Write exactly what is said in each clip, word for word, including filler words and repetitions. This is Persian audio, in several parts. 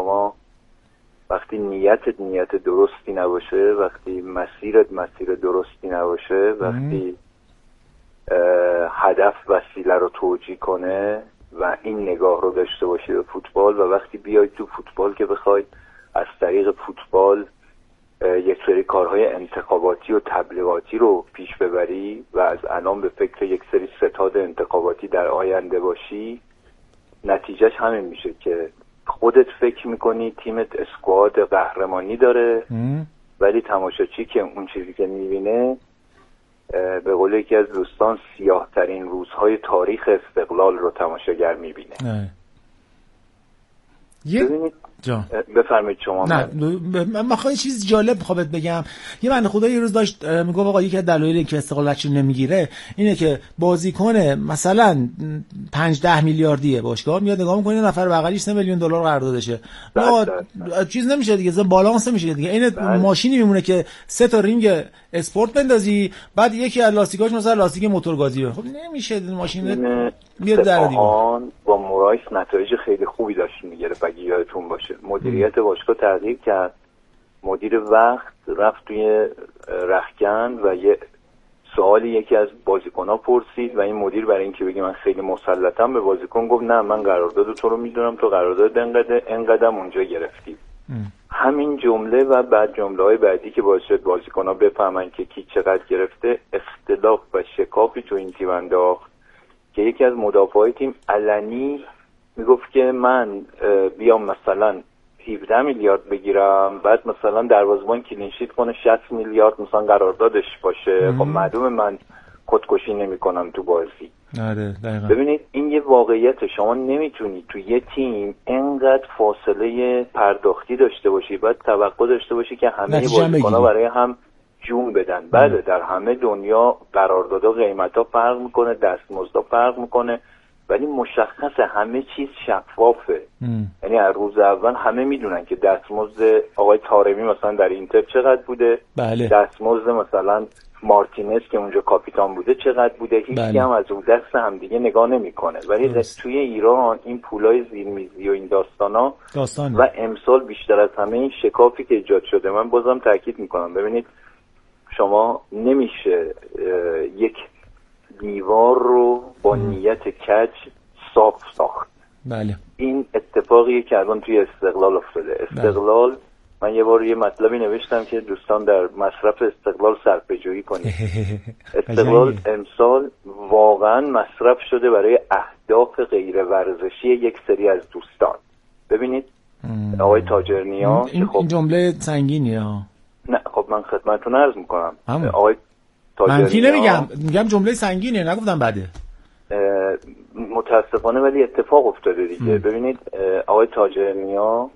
شما وقتی نیتت نیت درستی نباشه، وقتی مسیرت مسیر درستی نباشه، وقتی هدف وسیله رو توجیه کنه و این نگاه رو داشته باشی به فوتبال، و وقتی بیای تو فوتبال که بخوای از طریق فوتبال یک سری کارهای انتخاباتی و تبلیغاتی رو پیش ببری و از الان به فکر یک سری ستاد انتخاباتی در آینده باشی، نتیجهش همین میشه که خودت فکر میکنی تیمت اسکواد قهرمانی داره ام. ولی تماشاچی که اون چیزی که میبینه به قول یکی از دوستان سیاه ترین روزهای تاریخ استقلال رو تماشاگر میبینه. یه بفرمایید شما. نه من میخوام یه چیز جالب میخوام بگم. یه بنده خدا یه روز داشت میگه آقا یکی از دلایلی که استقلال بچه نمیگیره اینه که بازیکن مثلا پنج ده میلیاردیه باشگاه میاد نگاه میکنه نفر بغلیش سه میلیون دلار قراردادشه. آقا چیز نمیشه دیگه، بالانس نمیشه دیگه. این ماشینی میمونه که سه تا رینگ اسپورت بندازی بعد یکی از لاستیکاش مثلا لاستیک موتورگازیه. خب نمیشه ماشین میاد در دیگه. با مورایس نتایج خیلی خوبی داشت میگرفت اگه یادتون باشه. مدیریت باشگاه تغییر کرد، مدیر وقت رفت توی رختکن و یه سوالی یکی از بازیکن‌ها پرسید و این مدیر برای اینکه بگه من خیلی مسلطم به بازیکن گفت نه من قرارداد تو رو میدونم، تو قرارداد انقدر انقدرم اونجا گرفتی. ام. همین جمله و بعد جمله‌های بعدی که باعث شد بازیکن‌ها بفهمن که کی چقدر گرفته، اختلاف و شکافی تو این تیم انداخت که یکی از مدافعای تیم علنی میگفت که من بیام مثلا هفده میلیارد بگیرم بعد مثلا دروازه‌بان کلینشیت کنه شصت میلیارد مثلا قراردادش باشه. خب معلومه من خودکشی نمی‌کنم تو بازی. آره دقیقاً. ببینید این یه واقعیت، شما نمیتونی تو یه تیم انقدر فاصله پرداختی داشته باشی بعد توقع داشته باشی که همه بازیکن‌ها برای هم جون بدن. بله در همه دنیا قراردادها قیمتا فرق میکنه، دستمزدها فرق میکنه، ولی مشخصه همه چیز شفافه. یعنی از روز اول همه میدونن که دستمزد آقای طارمی مثلا در اینتر چقدر بوده، بله. دستمزد مثلا مارتینز که اونجا کاپیتان بوده چقدر بوده، هیچ کی هم از اون دست هم دیگه نگاه نمیکنه. ولی درست. توی ایران این پولای زیرمیزی و این داستانا داستانه. و امسال بیشتر از همه این شکافی که ایجاد شده. من بازم تاکید میکنم ببینید شما نمیشه یک دیوار رو با نیت کج صاف ساخت. بله. این اتفاقیه که الان توی استقلال افتاده. استقلال بله. من یه بار یه مطلبی نوشتم که دوستان در مصرف استقلال صرفه‌جویی کنید. استقلال امسال واقعا مصرف شده برای اهداف غیر ورزشی یک سری از دوستان. ببینید ام. آقای تاجرنیا این, خب این جمله سنگینیه ها. نه خب من خدمتتون عرض میکنم آقای منفی نمیگم، میگم جمله سنگینه، نگفتم بده. متاسفانه ولی اتفاق افتاده دیگه. ام. ببینید آقای تاجرنیا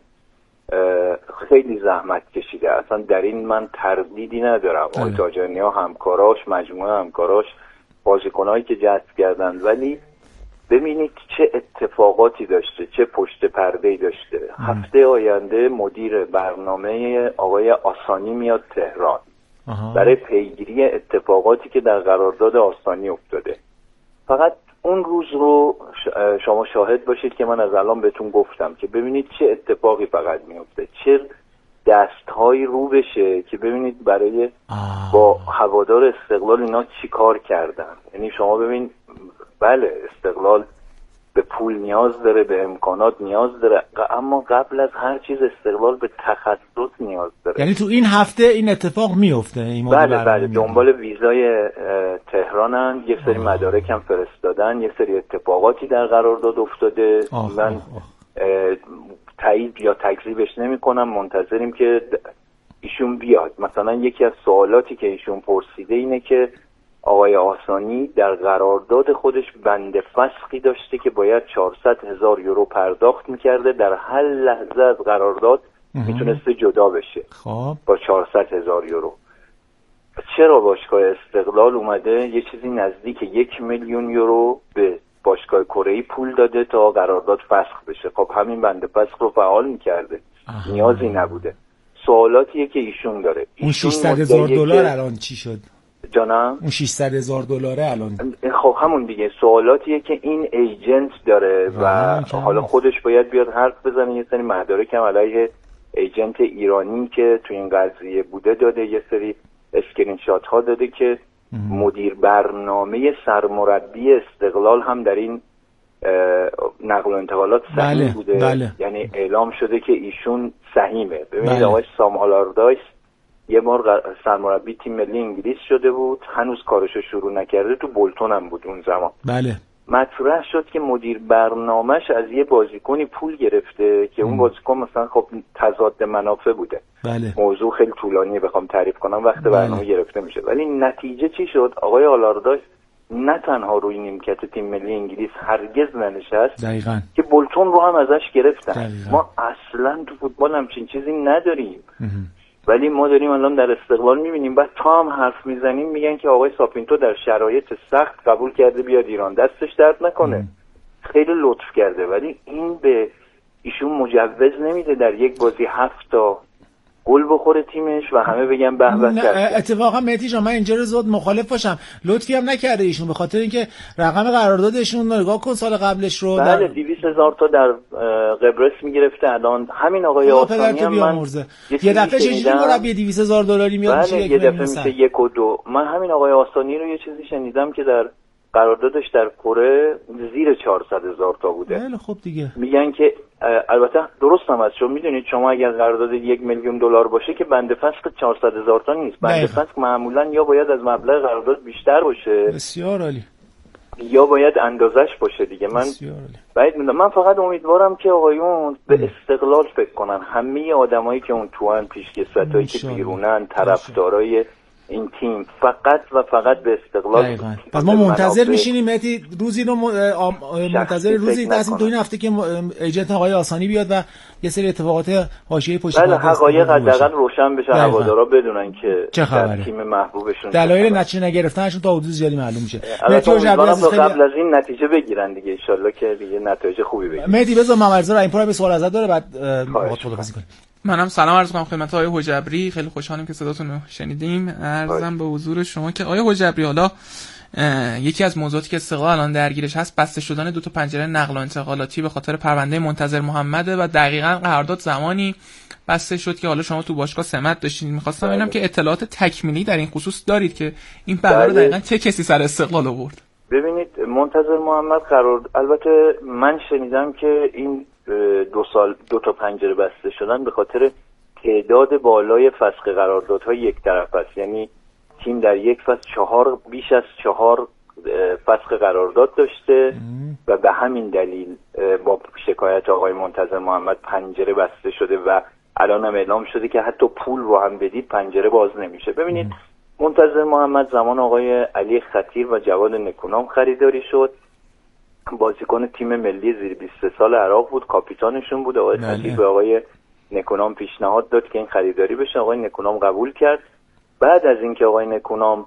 خیلی زحمت کشیده، اصلا در این من تردیدی ندارم. آقای تاجرنیا همکاراش، مجموعه همکاراش، بازیکنایی که جذب کردن، ولی ببینید چه اتفاقاتی داشته، چه پشت پرده‌ای داشته. ام. هفته آینده مدیر برنامه آقای آسانی میاد تهران آها. برای پیگیری اتفاقاتی که در قرارداد آسانی افتاده. فقط اون روز رو شما شاهد باشید که من از الان بهتون گفتم که ببینید چه اتفاقی فقط میفته، چه دستهایی رو بشه که ببینید برای آه. با هوادار استقلال اینا چی کار کردن. یعنی شما ببین بله استقلال به پول نیاز داره، به امکانات نیاز داره، اما قبل از هر چیز استقلال به تخصص نیاز داره. یعنی تو این هفته این اتفاق میفته؟ این بله بله دنبال ویزای تهرانن، یه سری مدارک هم فرستادن، یه سری اتفاقاتی در قرارداد افتاده. آه من آه آه. تایید یا تکذیبش نمی کنم، منتظریم که ایشون بیاد. مثلا یکی از سوالاتی که ایشون پرسیده اینه که آقای آسانی در قرارداد خودش بند فسخی داشته که باید چهارصد هزار یورو پرداخت میکرده، در هر لحظه از قرارداد میتونسته جدا بشه خب. با چهارصد هزار یورو. چرا باشگاه استقلال اومده یه چیزی نزدیک یک میلیون یورو به باشگاه کره‌ای پول داده تا قرارداد فسخ بشه؟ خب همین بند فسخ رو فعال میکرده، نیازی نبوده. سوالاتیه که ایشون داره. اون ششصد هزار دلار الان چی شد؟ جانم اون ششصد هزار دلاره الان خب همون دیگه سوالاتیه که این ایجنت داره و حالا خودش باید بیاد حرف بزنه. یه سری مدارک هم علیه ایجنت ایرانی که تو این قضیه بوده داده، یه سری اسکرین شات ها داده که مدیر برنامه سرمربی استقلال هم در این نقل و انتقالات سهیم بله، بوده. بله. یعنی اعلام شده که ایشون سهیمه. ببینید بله. آقای سام آلاردایس یه بار سرمربی تیم ملی انگلیس شده بود، هنوز کارشو شروع نکرده، تو بولتون هم بود اون زمان. بله. مطرح شد که مدیر برنامهش از یه بازیکنی پول گرفته که اون بازیکن مثلا خب تضاد منافع بوده. بله. موضوع خیلی طولانیه بخوام تعریف کنم، وقت بله. برنامه گرفته میشه. ولی نتیجه چی شد؟ آقای آلاردایس نه تنها روی نیمکت تیم ملی انگلیس هرگز ننشست، دقیقاً که بولتون رو هم ازش گرفتن. دقیقاً. ما اصلا تو فوتبال همچین چیزی نداریم. ولی ما داریم الان در استقلال میبینیم بعد تا هم حرف میزنیم میگن که آقای ساپینتو در شرایط سخت قبول کرده بیاد ایران، دستش درد نکنه. ام. خیلی لطف کرده، ولی این به ایشون مجوز نمیده در یک بازی هفت تا گل بخوره تیمش و همه بگن به به کرد. اتفاقا مهدی جان من اینجا رو زود مخالف باشم، لطفی هم نکرده ایشون، به خاطر اینکه رقم قراردادشون نگاه کن سال قبلش رو بله دویست هزار تا در قبرس میگرفته. الان همین آقای آسانی هم من یه دفعه چجوری مربی دویست هزار دلاری میاد بله یه دفعه میشه یک و دو. من همین آقای آسانی رو یه چیزی شنیدم که در قراردادش در کره زیر چهارصد هزار تا بوده. بله خب دیگه میگن که البته درست هم هست، چون میدونید شما اگر قرارداد یک میلیون دلار باشه که بنده فسخ چهارصد هزار تا نیست، بنده فسخ معمولا یا باید از مبلغ قرارداد بیشتر باشه، بسیار عالی، یا باید اندازش باشه دیگه. من باید میدونم. من فقط امیدوارم که آقایون به استقلال فکر کنن، همه آدمایی که اون توان، پیشکسوتایی که بیرونن، طرفدارای این تیم، فقط و فقط به استقلال. پس ما منتظر میشینیم مهدی روزی رو منتظر روزی هستیم تو این هفته که ایجنت آقای آسانی بیاد و یه سری اتفاقات حاشیه‌ای پشت بله حقایق حداقل روشن بشه، هوادارا بدونن که در تیم محبوبشون دلایل نتیجه نگرفتنشون تا حدود زیادی معلوم میشه. مهدی عزیز قبل از این نتیجه بگیرن دیگه، ان شاءالله که دیگه نتایج خوبی بگیرن. مهدی بذار ممرزا رو این پای به سوال ازت داره بعد خداحافظی کنیم. منم سلام عرض می‌کنم خدمت آقای حجبری، خیلی خوشحالم که صداتون رو شنیدیم. عرضم به حضور شما که آقای حجبری، حالا یکی از موضوعاتی که استقلال الان درگیرش هست بسته شدن دو تا پنجره نقل و انتقالاتی به خاطر پرونده منتظر محمده و دقیقاً قرارداد زمانی بسته شد که حالا شما تو باشگاه سمت داشتین. می‌خواستم ببینم که اطلاعات تکمیلی در این خصوص دارید که این بلا دقیقاً چه کسی سر استقلال آورد. ببینید منتظر محمد قرار، البته من شنیدم که این دو سال دو تا پنجره بسته شدن به خاطر تعداد بالای فسخ قراردادهای یک طرف است. یعنی تیم در یک فصل چهار بیش از چهار فسخ قرارداد داشته و به همین دلیل با شکایت آقای منتظر محمد پنجره بسته شده و الان هم اعلام شده که حتی پول رو هم بدید پنجره باز نمیشه. ببینید منتظر محمد زمان آقای علی خطیر و جواد نکونام خریداری شد، بازیکن تیم ملی زیر بیست و سه سال عراق بود، کاپیتانشون بود. آقای خطیر به آقای نکونام پیشنهاد داد که این خریداری بشه، آقای نکونام قبول کرد. بعد از اینکه آقای نکونام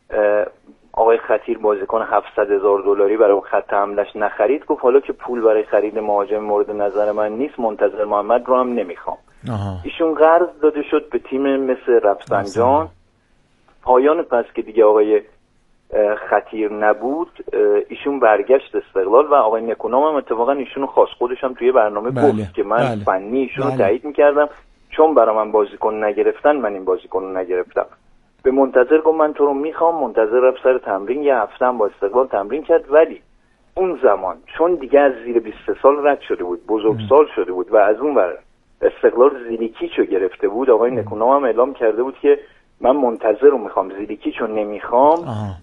آقای خطیر بازیکن هفتصد هزار دلاری برای اون خط حملش نخرید، گفت حالا که پول برای خرید مهاجم مورد نظر من نیست، منتظر محمد رو هم نمیخوام. ایشون قرض داده شد به تیم مثل رفسنجان. پایان پس که دیگه آقای خطیر نبود، ایشون برگشت استقلال و آقای نکونام هم اتفاقا ایشونو خواست، خودش هم توی برنامه بله. گفت که من بله. فنی ایشونو بله. تایید میکردم، چون برای من بازیکن نگرفتن من این بازیکن رو نگرفتم. به منتظر گفت من تو رو میخوام، منتظر رفت سر تمرین، یه هفته هم با استقلال تمرین کرد. ولی اون زمان چون دیگه از زیر بیست و سه سال رد شده بود، بزرگسال شده بود و از اون ور استقلال زیلیکیچو گرفته بود، آقای نکونام هم اعلام کرده بود که من منتظر رو میخوام، زیلیکیچو نمیخوام.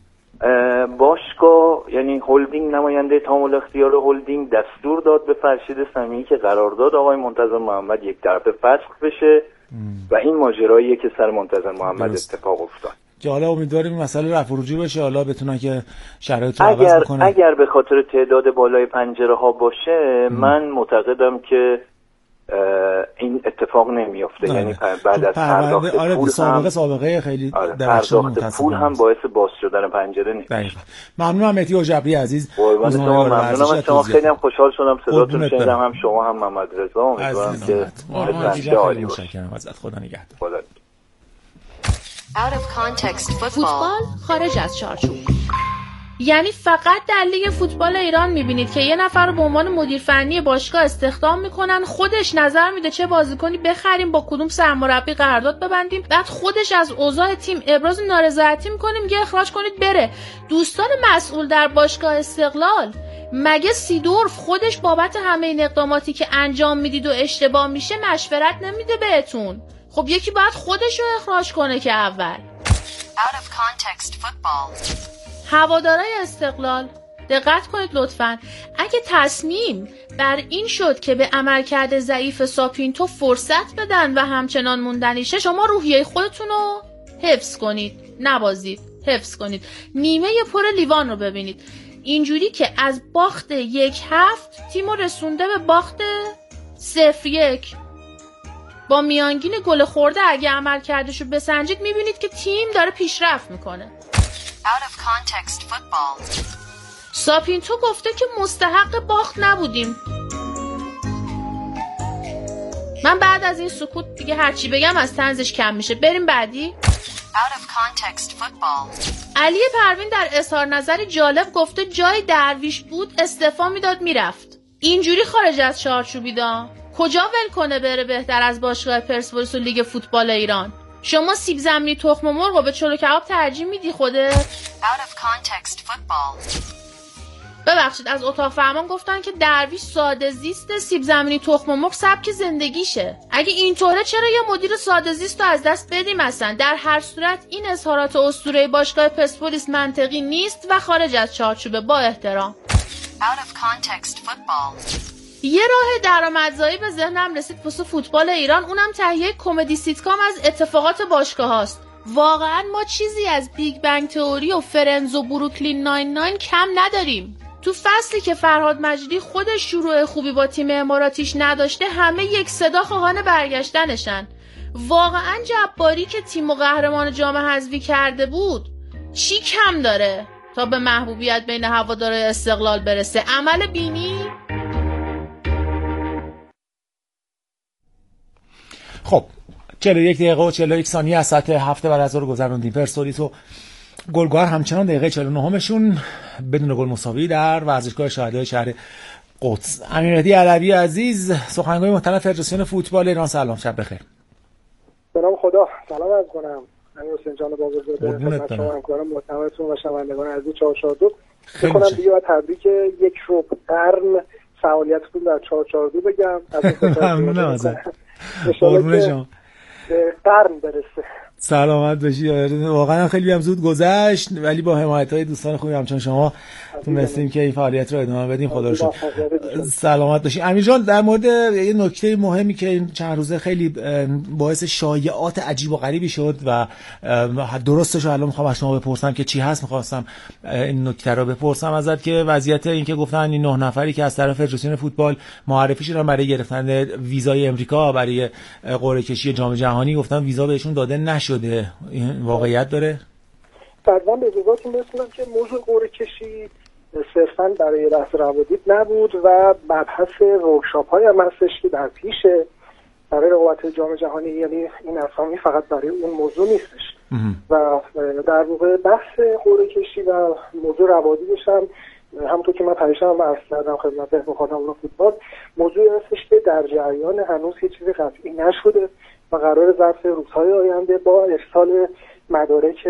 باشگاه یعنی هلدینگ، نماینده تامل اختیار هلدینگ دستور داد به فرشید سمیعی که قرارداد آقای منتظر محمد یک طرفه فسخ بشه ام. و این ماجراییه که سر منتظر محمد درست. اتفاق افتاد که حالا امیدواریم این مسئله رفع و رجوع بشه، حالا بتونن که شرایط رو عوض کنن. اگر به خاطر تعداد بالای پنجره ها باشه ام. من معتقدم که این اتفاق نمیافته. یعنی بعد از پرداخت آره پول سابقه هم سابقه خیلی آره پرداخت پول هم باعث باز شدن پنجره نمیشه. ممنونم مهدی حجبری عزیز. ممنونم از شما، خیلی هم خوشحال شدم صداتون شنیدم، هم شما هم محمد رضا. امیدوارم که عالی باشه. متشکرم ازت. خدا نگهدار. Out of context فوتبال خارج از چارچوب. یعنی فقط در لیگ فوتبال ایران میبینید که یه نفر رو به عنوان مدیر فنی باشگاه استخدام میکنن، خودش نظر میده چه بازیکنی بخریم، با کدوم سرمربی قرارداد ببندیم، بعد خودش از اوضاع تیم ابراز نارضایتی میکنه، میگه اخراج کنید بره. دوستان مسئول در باشگاه استقلال، مگه سیدورف خودش بابت همه این اقداماتی که انجام میدید و اشتباه میشه مشورت نمیده بهتون؟ خب یکی باید خودش رو اخراج کنه که اول. Out of context football. هوادارهای استقلال دقت کنید لطفاً، اگه تصمیم بر این شد که به عملکرد ضعیف ساپینتو فرصت بدن و همچنان موندنیشه، شما روحیه خودتون رو حفظ کنید، نبازید، حفظ کنید. نیمه پر لیوان رو ببینید، اینجوری که از باخت یک هفت تیم رو رسونده به باخت صفر یک. با میانگین گل خورده اگه عملکردش رو بسنجید میبینید که تیم داره پیشرفت میکنه. Out of context football. ساپینتو گفته که مستحق باخت نبودیم. من بعد از این سکوت دیگه هرچی بگم از طنزش کم میشه. بریم بعدی. Out of context football. علی پروین در اظهار نظری جالب گفته جای درویش بود استعفا میداد میرفت. اینجوری خارج از چارچوبیدا کجا ول کنه بره بهتر از باشگاه پرسپولیس و لیگ فوتبال ایران؟ شما سیب زمینی تخم مرغ به چلو کباب ترجیح میدی خودت؟ Out of context football. ببخشید از اتاق فرمان گفتن که درویش ساده زیست، سیب زمینی تخم مرغ سبک زندگیشه. اگه اینطوره چرا یه مدیر ساده زیست رو از دست بدیم اصلا؟ در هر صورت این اظهارات اسطوره باشگاه پرسپولیس منطقی نیست و خارج از چارچوبه. با احترام. Out of context football. یه راه درآمدزایی به ذهنم رسید واسه فوتبال ایران، اونم تهیه کمدی سیتکام از اتفاقات باشگاه هاست. واقعا ما چیزی از بیگ بنگ تئوری و فرندز و بروکلین ناین ناین کم نداریم. تو فصلی که فرهاد مجیدی خودش شروع خوبی با تیم اماراتیش نداشته، همه یک صدا خواهان برگشتنشن. واقعا جباری که تیم و قهرمان جام حذفی کرده بود چی کم داره تا به محبوبیت بین هوادارهای استقلال برسه؟ عمل بینی؟ خب چهل و یک دقیقه و چهل و یک ثانیه از ساعت هفت بعد از ظهر گذروندیم. پرسپولیس و گلگهر همچنان دقیقه چهل و نه شون بدون گل مساوی در ورزشگاه شهدای شهر قدس. امیرمهدی علوی عزیز، سخنگوی محترم فدراسیون فوتبال ایران، سلام، شب بخیر. سلام، خدا سلام عرض کنم. امیر حسین جان بازرگان خدمت شما، همکاران محترمتون و شنوندگان عزیز چهار چهار دو. می‌خوام دیگه و تبریک یک ربع قرن فعالیتتون در چهار چهار دو بگم. ممنونم ازت. قربون شما. قرن برسه. سلامت باشی. واقعا خیلی هم زود گذشت، ولی با حمایت‌های دوستان خوبی همچون شما تونستیم که این فعالیت رو ادامه بدیم. خدا رو شکر. سلامت باشی. امیر جان، در مورد یه نکته مهمی که این چند روزه خیلی باعث شایعات عجیب و غریبی شد و درستش رو الان می‌خوام از شما بپرسم که چی هست، می‌خواستم این نکته رو بپرسم ازت که وضعیت این که گفتن این نه نفری که از طرف فدراسیون فوتبال معرفی شدن برای گرفتن ویزای امریکا برای قرعه کشی جام جهانی، گفتن ویزا بهشون داده نشده. این واقعیت داره؟ بعداً به اجازهتون برسونم که موضوع قرعه کشی صرفاً برای بحث روادید نبود و مبحث ورکشاپ‌های هم هستش که در پیشه برای رقابت جام جهانی، یعنی این اسامی فقط برای اون موضوع نیستش. و در واقع بحث قرعه کشی و موضوع روادیدش هم همونطور که من پریشان هم عرض کردم خدمت مخاطبان فوتبال، موضوعی هستش که در جریان هنوز هیچ چیزی قطعی نشده و قرار ظرف روزهای آینده با ارسال مدارک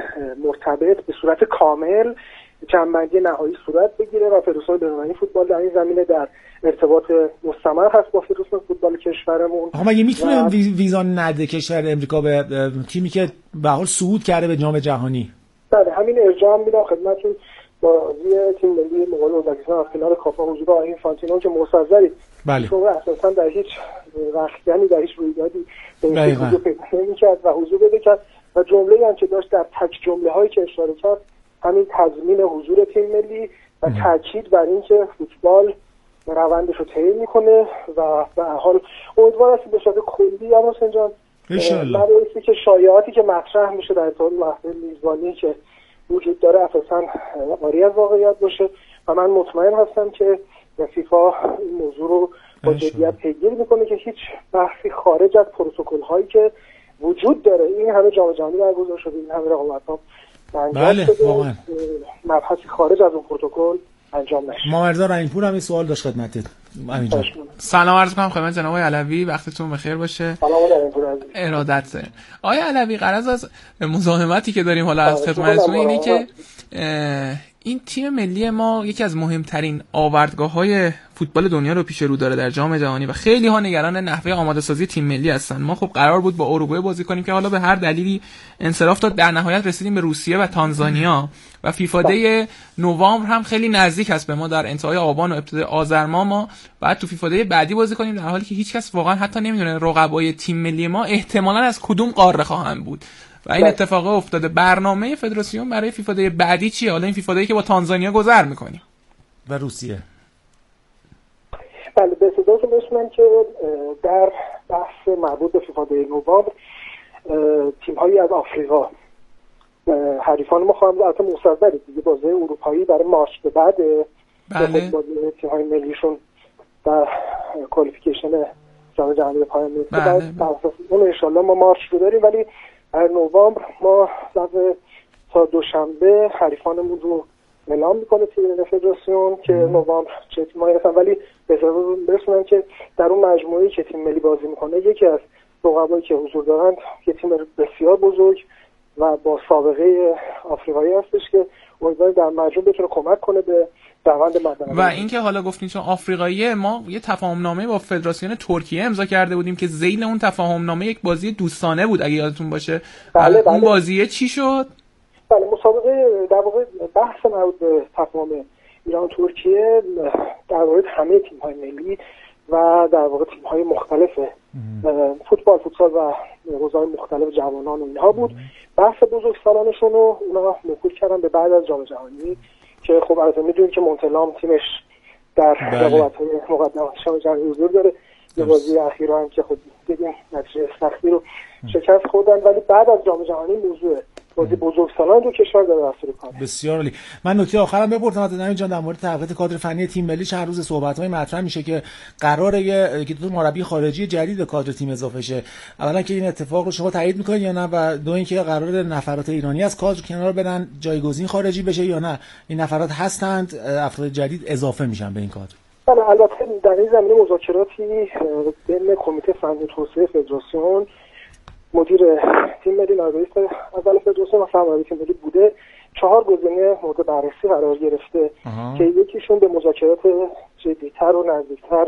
مرتبط به صورت کامل جمع‌بندی نهایی صورت بگیره و فدراسیون بین‌المللی فوتبال در این زمینه در ارتباط مستمر هست با فدراسیون فوتبال کشورمون. آقا مگه میتونه و... ویزا نده کشور امریکا به تیمی که به حال صعود کرده به جام جهانی؟ بله، همین ارجاع میدم خدمتتون. بازی تیم ملی مقابل ازبکستان در فینال کاپا حضور آقای اینفانتینو که مصدری بله شما اساسا در هیچ وقتی در هیچ رویدادی به حضور پیدا نمی‌کرد و حضور پیدا کرد و جمله‌ای هم که داشت در تک جمله‌هایی که اشاره کرد همین تضمین حضور تیم ملی و تاکید بر اینکه فوتبال روندش رو طی میکنه و به هر حال امیدوار هستیم به صورت کلی هم حسین جان مباحثی که شایعاتی که مطرح میشه در ارتباط محفل میزبانی که وجود داره اساساً عاری از واقعیت باشه و من مطمئن هستم که فیفا این موضوع رو با جدیت پیگیری میکنه که هیچ بحثی خارج از پروتکل هایی که وجود داره. این همه جام جهانی برگزار شده، این همه رقابت‌ها انجام بله شده، واقعا مبحثی خارج از اون پروتکل انجام نشه. محمد رحیم‌پور هم این سوال داشت خدمتت. همینجا سلام عرض کنم خدمت جناب علوی، وقتتون بخیر باشه. سلام علیکم عزیز. ارادت دارم. آقای علوی، غرض از مزاحمتی که داریم حالا از خدمتتون اینه که این تیم ملی ما یکی از مهمترین آوردگاه‌های فوتبال دنیا رو پیش رو داره در جام جهانی و خیلی ها نگران نحوه آماده سازی تیم ملی هستن. ما خب قرار بود با اروگوئه بازی کنیم که حالا به هر دلیلی انصراف داد، در نهایت رسیدیم به روسیه و تانزانیا و فیفا دی نوامبر هم خیلی نزدیک است به ما، در انتهای آبان و ابتدای آذر ماه ما بعد تو فیفا دی بعدی بازی کنیم، در حالی که هیچ کس واقعا حتی نمیدونه رقبای تیم ملی ما احتمالاً از کدوم قاره خواهند بود و این اتفاق افتاده. برنامه فدراسیون برای فیفا دی بعدی چیه؟ حالا این فیفا دی که با تانزانیا گذر می‌کنیم و روسیه. بله، به صداتون بشنم که در بحث مربوط به فیفا دی نوامبر تیم‌هایی از آفریقا حریفان ما خواهند، البته مصوبه دیگه بازی اروپایی برای مارچ به بعد بله بازی تیم‌های ملیشون در کوالیفیکیشن جام جهانی به پایان میرسه. بله. بعد بر اساس اون ان شاءالله ما مارچ رو داریم، ولی در نوامبر ما تا دوشنبه حریفانمون رو اعلام میکنه تیم فدراسیون که نوامبر چه تیمایی هستن، ولی به ضرور برسونن که در اون مجموعه‌ای که تیم ملی بازی میکنه یکی از رقبایی که حضور دارند یه تیم بسیار بزرگ و با سابقه آفریقایی هستش که امیدواریم در مجموع بتونه کمک کنه به روند مدنی. و اینکه حالا گفتین چون آفریقاییه، ما یه تفاهم‌نامه با فدراسیون ترکیه امضا کرده بودیم که ذیل اون تفاهم‌نامه یک بازی دوستانه بود اگه یادتون باشه. بله اون بله. بازیه چی شد؟ بله، مسابقه در واقع بحث مربوط به تفاهم ایران ترکیه در مورد همه تیم‌های ملی و در واقع تیم‌های مختلف فوتبال، فوتسال و حوزه‌های مختلف جوانان و اینها بود. بحث بزرگسالانشون رو اونا موکول کردن به بعد از جام جهانی که خب البته میدونید که مونتلام تیمش در رقابت‌های مقدمات جام جهانی حضور داره. یه بازی اخیرا هم که خب دیدیم نتیجه سختی رو شکست خوردن، ولی بعد از جام جهانی موضوع بازی بزرگسالان دو کشور داره دستور کار. بسیار عالی. من نکته آخرام بپرسم از نمین جان در مورد تقویت کادر فنی تیم ملی. چند روز صحبت‌های مطرح میشه که قراره یکی دو مربی خارجی جدید به کادر تیم اضافه شه. اولا که این اتفاق رو شما تایید می‌کنید یا نه، و دو اینکه قراره نفرات ایرانی از کادر کنار برن جایگزین خارجی بشه یا نه این نفرات هستند افراد جدید اضافه میشن به این کادر؟ بله، البته در این زمینه مذاکراتی بین کمیته فنی توسعه فدراسیون، مدیر تیم ملی، نایب رئیس اول فدراسیون و سرمربی تیم ملی بوده. چهار گزینه مورد بررسی قرار گرفته آه. که یکیشون به مذاکرات جدی‌تر و نزدیکتر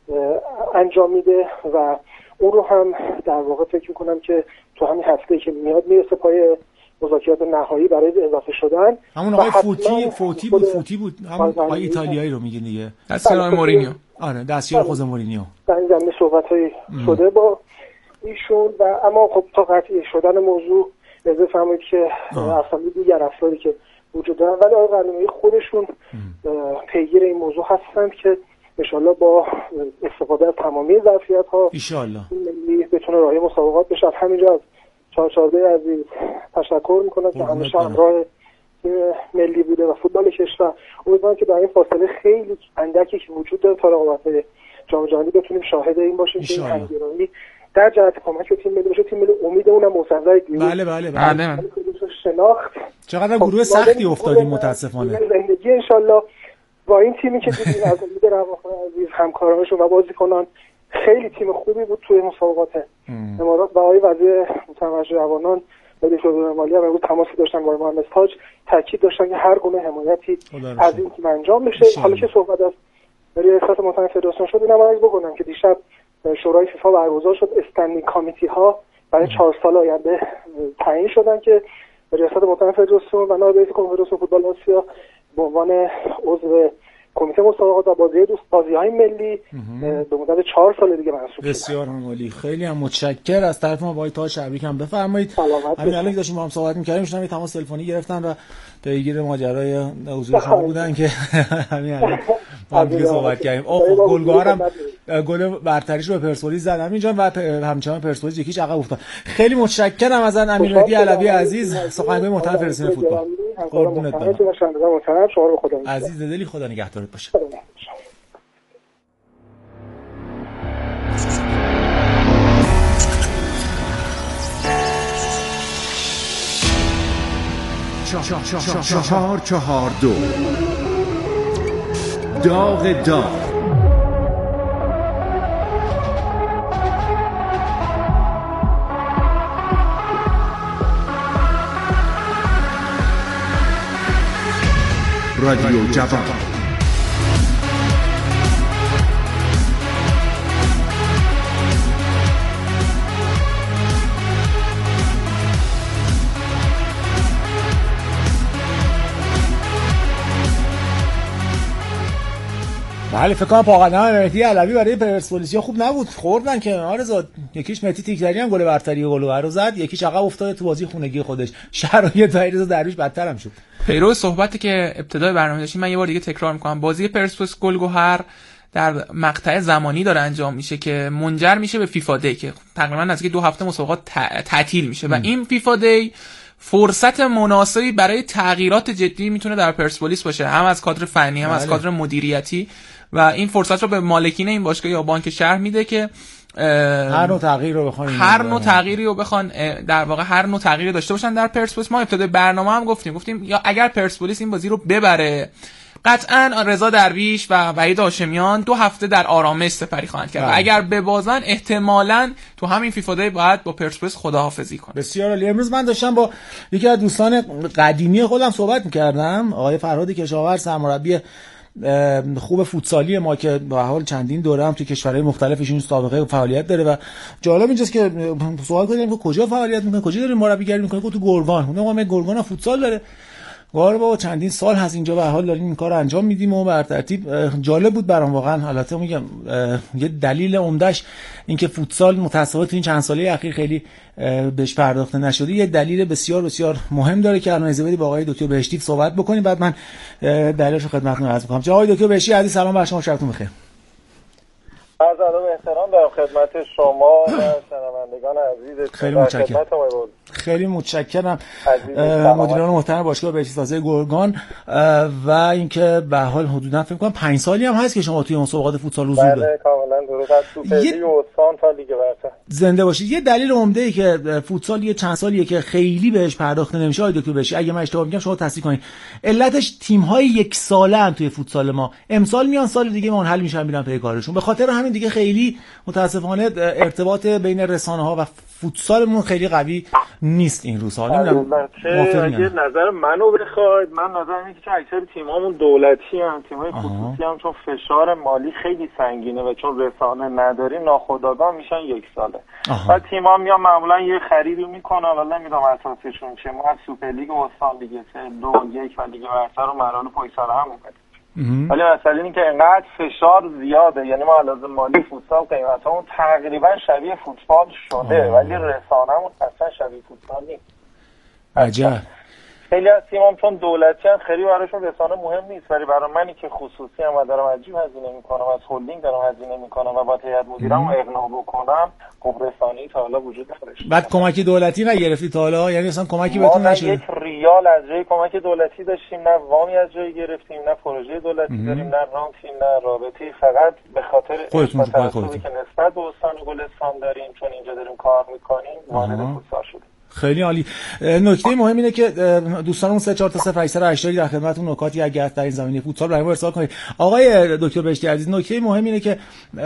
انجام میده و اون رو هم در واقع فکر میکنم که تو همین هفته‌ای که میاد میرسه پای مذاکرات نهایی برای اضافه شدن. همون آقای فوتی فوتی بود فوتی بود همون آقای ایتالیایی رو میگین دیگه، دستیار مورینیو. آره دستیار خوزه مورینیو. در این زمینه صحبت‌های شده با ایشون و اما خب تا قطعی شدن موضوع لازم فهمید که اصلا دیگر افرادی که وجود دارن، ولی آقای قلمرو خودشون پیگیر این موضوع هستند که انشالله با استفاده از تمامی ظرفیت‌ها انشالله ملی بتونه راهی مسابقات بشه. همینجا از چهارچارده عزیز تشکر میکنم که همیشه همراه تیم ملی بوده و فوتبال کشور. امیدوارم که در این فاصله خیلی اندکی که وجود داره تا رقابت جام جهانی بتونیم شاهد این باشیم که این همگرایی در جهت کمک تیم ملی بشه. تیم ملی امید اونم مصوبه دیگه. بله بله بله. شناخت چقدر گروه سختی افتادیم متاسفانه. زندگی انشالله با این تیمی که دیدیم از امید رواخان عزیز همکارانشون و بازیکنان خیلی تیم خوبی بود توی مسابقات امارات و آقای وزیر متوجه جوانان و دکتر مالی هم امروز تماسی داشتن با محمد تاج، تاکید داشتن که هر گونه حمایتی از این تیم انجام بشه. حالا که صحبت از ریاست محترم فدراسیون شد، اینم عرض بکنم که دیشب شورای فیفا برگزار شد. استندینگ کامیتی ها برای چهار سال آینده تعیین شدن که ریاست محترم فدراسیون و نایب رئیس کنفدراسیون فوتبال آسیا به عنوان عضو کمیته مسابقات و بازی دوست بازی‌های ملی به مدت چهار سال دیگه منصوب شد. بسیار عالی. خیلی هم متشکر از طرف ما. با تاج تبریک هم بفرمایید. همین الان داشتیم با هم صحبت می‌کردیم شما تماس تلفنی گرفتن و پیگیر ماجرای حضور شما بودن که همین الان با هم صحبت کردیم. اوه گلگارم گل برتریش رو به پرسپولیس زد همینجا و همچنان پرسپولیس یکیش عقب افتاد. خیلی متشکرم از امیرمهدی علوی عزیز، سخنگوی محترم فدراسیون فوتبال. قربونت برم. شما رو خدا عزیز دلی، خدا نگهدارت باشه. چهار چهار دو داغ داغ رادیو جوان. بله فکر کنم پاقدم مهدی علوی برای پرسپولیسیا خوب نبود، خوردن که آرزو. یکیش مهدی تیکدری هم گل برتری و گل رو زد، یکیش عقب افتاد تو بازی خونگی خودش. شرایط آرزو درویش بدتر هم شد. پیرو صحبتی که ابتدای برنامه داشتیم من یه بار دیگه تکرار میکنم، بازی پرسپولیس گلگهر در مقطع زمانی داره انجام میشه که منجر میشه به فیفا دی که تقریبا نزدیک دو هفته مسابقات تعطیل میشه و این فیفا دی فرصت مناسبی برای تغییرات جدی میتونه در پرسپولیس باشه، هم از کادر فنی هم بله. از کادر مدیریتی، و این فرصت رو به مالکین این باشگاه یا بانک شهر میده که هر نوع تغییر رو بخوان هر نوع تغییری رو بخوان در واقع هر نوع تغییری داشته باشن در پرسپولیس. ما ابتدای برنامه هم گفتیم گفتیم یا اگر پرسپولیس این بازی رو ببره قطعاً رضا درویش و وحید هاشمیان دو هفته در آرامش سپری خواهند کرد و اگر ببازن احتمالاً تو همین فیفا دی باید با پرسپولیس خداحافظی کنن. بسیار عالی. امروز من داشتم با یکی از دوستان قدیمی خودم صحبت می‌کردم، آقای فرهاد کشاورز، سرمربی خوب فوتسالی ما که به حال چندین دوره هم توی کشورهای مختلفش این سابقه فعالیت داره و جالب اینجاست که سوال کردیم که کجا فعالیت می‌کنه، کجا داره مربیگری می‌کنه؟ تو گرگان. اونم ما گرگان فوتسال داره. واره بابا چندین سال هست اینجا به حال داریم این کارو انجام میدیم و بر ترتیب جالب بود برام واقعا. البته میگم یه دلیل عمدهش اینکه فوتسال متأسفانه تو این چند ساله اخیر خیلی بهش پرداخته نشده، یه دلیل بسیار بسیار مهم داره که الان اجازه بدید با آقای دکتر بهشتی صحبت بکنیم، بعد من دلیلش رو خدمتتون عرض می‌کنم. جناب آقای دکتر بهشتی عزیز سلام بر شما، شبتون بخیر. عرض ادب و احترام دارم خدمت شما و شنوندگان عزیز. خیلی متشکرم. خیلی متشکرم مدیران محترم باشگاه بهشتی سازی گرگان و اینکه به حال حدودا فکر کنم پنج سالی هم هست که شما توی مسابقات فوتسال حضور دارید. بله کاملا درست. از سوپرلیگ و استان تا لیگ برتر. زنده باشید. یه دلیل عمده ای که فوتسال یه چند سالیه که خیلی بهش پرداخته نمیشه آقای دکتر بهشتی، اگه من اشتباه میگم شما تصحیح کنید، علتش تیم‌های یک ساله ان توی فوتسال ما. امسال میان سال دیگه منحل میشن میرن پی کارشون. به خاطر همین دیگه خیلی متاسفانه ارتباط بین رسانه‌ها و فوتسالمون خیلی قوی نیست این روزها. نمیدونم اگه نظر منو بخواید، من نظرم اینه که اکثر تیمامون دولتی ان، تیم‌های خصوصی هم چون فشار مالی خیلی سنگینه و چون رسانه نداریم ناخودآگاه میشن یک ساله. و تیم‌ها میان معمولا یه خریدی میکنن، حالا نمیدونم اساسشون چه، ما از سوپرلیگ و استان لیگ سه دو یک و لیگ برتر رو مراحل پشت سر هم اومدیم. ولی مسئله اینه که اینقدر فشار زیاده، یعنی ما علاوه مالی فوتسال قیمتامون تقریبا شبیه فوتبال شده آه. ولی رسانه‌مون اصلا شبیه فوتبال نیست. عجب. خیلی از تیمام چون دولتی ان خیلی براشون رسانه مهم نیست، ولی برای منی که خصوصی ام و دارم عجیب هزینه میکنم، از هلدینگ دارم هزینه میکنم و با هیئت مدیرم اقناع بکنم، خب رسانه‌ای تا حالا وجود نداره. بعد کمکی دولتی نگرفتی تا حالا؟ یعنی اصلا کمکی بهتون نشد؟ ما یک ریال از جای کمک دولتی داشتیم، نه وامی از جایی گرفتیم، نه پروژه دولتی ام. داریم، نه رانتی، نه رابطه، فقط به خاطر خودتون که نسبت به استان گلستان داریم، چون اینجا داریم کار میکنیم، وارد فوتسال شدیم. خیلی عالی. نکته مهم اینه که دوستانمون سه چهار تا صفر هشت هشت در خدمتتون نکاتی اگه در این زمینه فوتسال برای ما ارسال کنید. آقای دکتر بهشتی عزیز، نکته مهم اینه که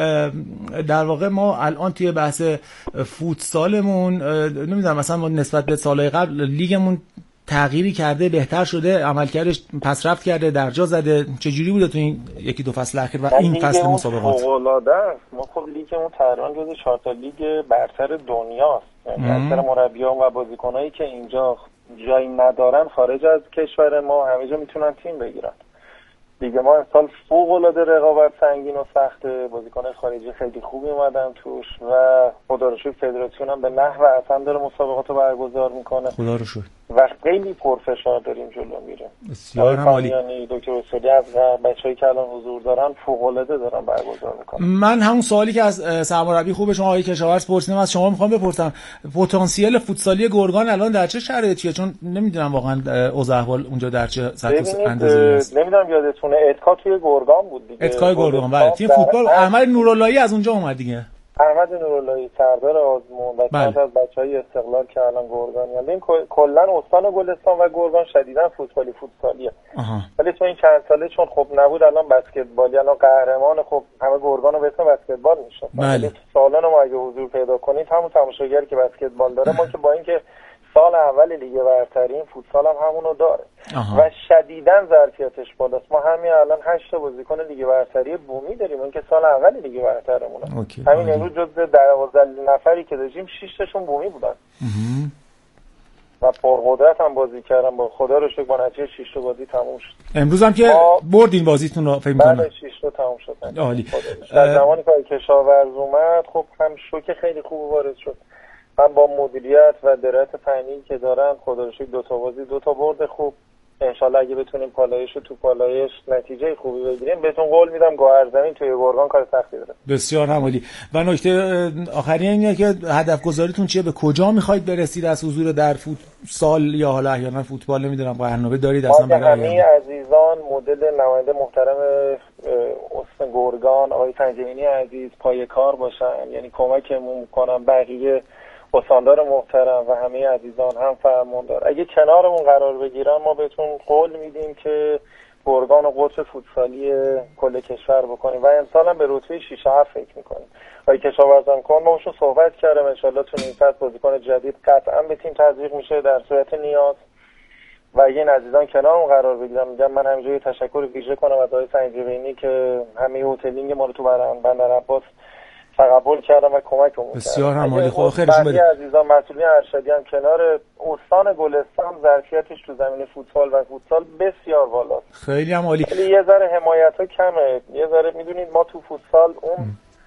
در واقع ما الان توی بحث فوتسالمون نمیدونم مثلا ما نسبت به سالهای قبل لیگمون تغییری کرده، بهتر شده، عملکردش پس رفت کرده، درجا زده، چجوری بوده تو این یکی دو فصل اخیر و این فصل مسابقات؟ فوق‌العاده است. ما خب لیگمون تقریبا جزو چهار تا لیگ برتر دنیاست. یعنی اکثر مربیان و بازیکنایی که اینجا جایی ندارن خارج از کشور ما همه جا میتونن تیم بگیرن. لیگ ما امسال فوق‌العاده رقابت سنگین و سخته، بازیکن‌های خارجی خیلی خوبی اومدن توش و خدا رو شکر فدراسیون هم به نحو اصلا داره مسابقات رو برگزار میکنه. خدا رو شکر. و خیلی پرفشار داریم جلو میره. بسیار عالی. یعنی دکتر اسدی از بچه‌ای که الان حضور دارن فوق‌العاده دارن برگزار میکنن. من همون سوالی که از سرمربی خوب شما آقای کشاورز پرسیدم از شما میخوام بپرسم، پتانسیل فوتسالی گرگان الان در چه شرایطیه؟ چون نمیدونم واقعا اوضاع احوال اونجا در چه سطح اندازه‌ای است. نمیدونم یادتونه اتکا توی گرگان بود دیگه. اتکای گرگان بله. تیم فوتبال احمد نوراللهی از اونجا اومد دیگه. احمد نوراللهی سردار آزمون و چند از بچهای استقلال که الان گرگانیان. این کلا استان گلستان و گرگان شدیداً فوتبالی فوتسالیه، ولی تو این چند ساله چون خب نبود الان بسکتبالی، الان قهرمان خب همه گرگانو به اسم بسکتبال میشه. بله. سالانو ما اگه حضور پیدا کنید همون تماشاگری که بسکتبال داره ما که با اینکه سال اول لیگ برتری این فوتسال هم همونو داره آها. و شدیداً ظرفیتش بالاست. ما همین الان هشت تا بازیکن لیگ برتری بومی داریم، اون که سال اول لیگ برترمونه. همین امروز جزو دوازده نفری که داشتیم شش تاشون بومی بودن و پرقدرت هم بازی کردن. با خدا رو شکر با نتیجه شش تا بازی تموم شد. امروز هم که ما... بردین بازیتون رو فکر می‌کنم. بله شش تا تموم شد. عالی. در زمانی که کشاورز اومد خب هم شوک خیلی خوب وارد شد. من با مدیریت و درایت فنی که دارن خدا رو شکر دو تا بازی دو تا برد خوب. انشالله اگه بتونیم پالایش و تو پالایش نتیجه خوبی بگیریم بهتون قول میدم گوهرزمین توی گرگان کار سختی داره. بسیار عالی. و نکته آخری اینه که هدف گذاریتون چیه؟ به کجا میخواید برسید از حضور در فوتسال یا حالا احیانا فوتبال؟ نمیدونم برنامه دارید اصلا برای همه عزیزان مدل نماینده محترم استان گرگان آقای سنجبینی عزیز پای کار باشن، یعنی کمکمون میکنن بقیه استاندار محترم و همه عزیزان هم فرماندار اگه کنارمون قرار بگیرن ما بهتون قول میدیم که گرگان و قطب فوتسالی کل کشور بکنیم و امسال هم به رتبه شش هفت فکر میکنیم. آقای کشاورزم کن ما باشون صحبت کردم، انشالله تو این فصل بازیکن جدید قطعا به تیم تزریق میشه در صورت نیاز و اگه این عزیزان کنارمون قرار بگیرن میگم من همینجوری تشکر ویژه کنم از آقای سنجبینی که همه هتلینگ ما رو تو بندر عباس تقبل کردم و کمکمون کردم. بسیار هم عالی. خدا خیرشون بده. عزیزان مسئولین ارشدی هم کنار استان گلستان ظرفیتش تو زمین فوتبال و فوتسال بسیار بالاست. خیلی هم عالی. ولی یه ذره حمایت‌ها کمه. یه ذره میدونید ما تو فوتسال اون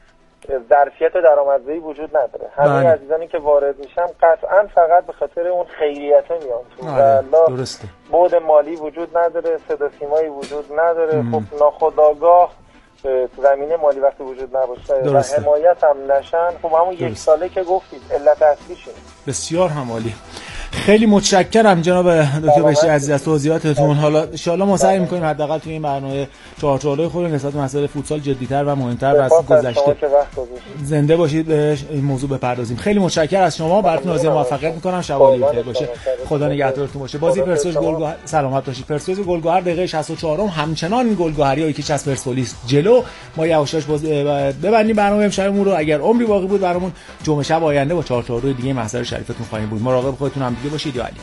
ظرفیت درآمدزایی وجود نداره. همه عزیزانی که وارد میشن قطعاً فقط به خاطر اون خیریت‌ها میان تو. آره. درسته. بود مالی وجود نداره، صدا سیمایی وجود نداره. خب ناخودآگاه زمینه مالی وقتی وجود نباشه درسته. و حمایت هم نشن خب همون درسته. یک ساله که گفتید علت اصلیشه. بسیار هم عالی. خیلی متشکرم جناب دکتر بهشتی عزیز از توضیحاتتون. حالا ان شاء الله ما سعی می‌کنیم حداقل توی این برنامه چهارچالوی خودمون نسبت به مسائل فوتسال جدی‌تر و مهم‌تر و از گذشته زنده باشید به این موضوع بپردازیم. خیلی متشکرم از شما. براتون آرزوی موفقیت می‌کنم. شبانی بخیر باشه. خدا نگهدارتون باشه. بازی پرسپولیس گلگهر سلامت باشید. پرسپولیس گلگهر دقیقه شصت و چهار همچنان گلگهریایی که از پرسپولیس جلو ما یواشاش ببندیم برنامه امشبمون رو. اگر عمری باقی بود برامون جمعه شب آینده با چهار چهار دیگه محضر شریفتون خواهیم بود. مراقب خودتون هم دیگه باشید. علی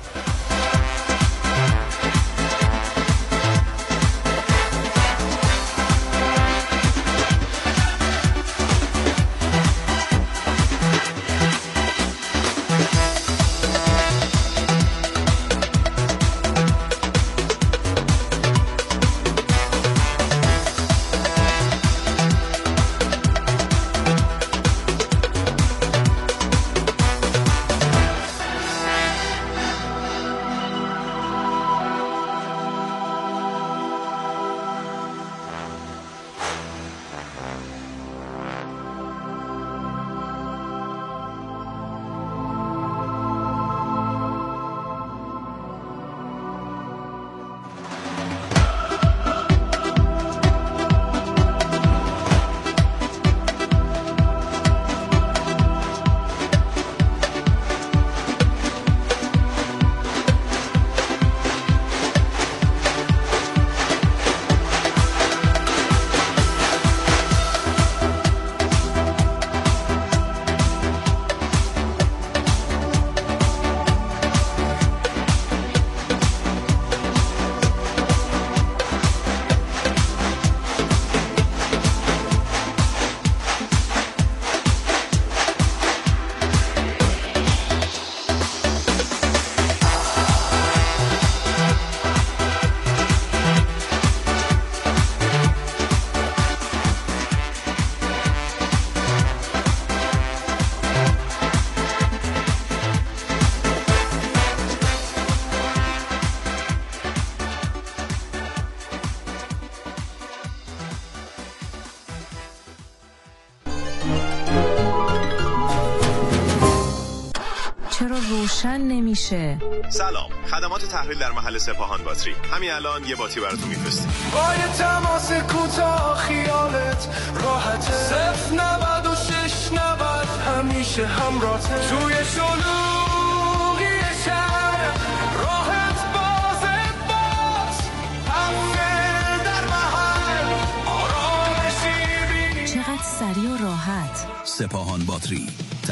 روشن نمیشه. سلام، خدمات تحویل در محل سپاهان باتری. همین الان یه باتری براتون میفرستیم. با یه تماس کوتاه خیالت راحته. صفر نود و شش نبرد همیشه همراهته توی شلوغی شهر راحت بازت باز حفل در محل آرامشی بینی چقدر سریع و راحت. سپاهان باتری